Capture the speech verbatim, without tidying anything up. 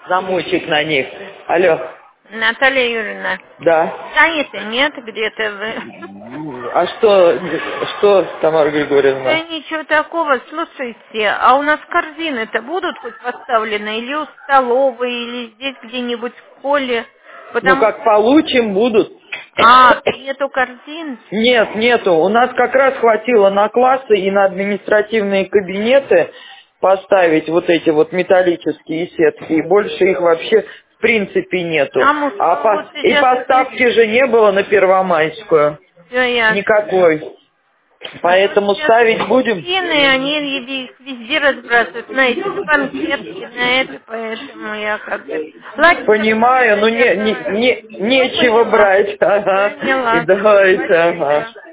замочек на них. Алло. Наталья Юрьевна. Да. Заняты нет где-то вы? А что, что, Тамара Григорьевна? Да ничего такого, слушайте, а у нас корзины-то будут хоть поставлены или у столовой, или здесь где-нибудь в холле? Ну, Потому... как получим, будут. А, нету корзин? Нет, нету. У нас как раз хватило на классы и на административные кабинеты поставить вот эти вот металлические сетки. И больше их вообще в принципе нету. А муж, А ну, вот по... И сейчас... поставки же не было на Первомайскую. Все ясно. Никакой. А то Поэтому сейчас ставить будем? магазины, они их везде разбрасывают, знаете, на банкетки, на это, поэтому я как бы... Ладно, Понимаю, но не, не, я не, ну, нечего поняла. брать. Ага. И Поняла. давайте, ага. Спасибо.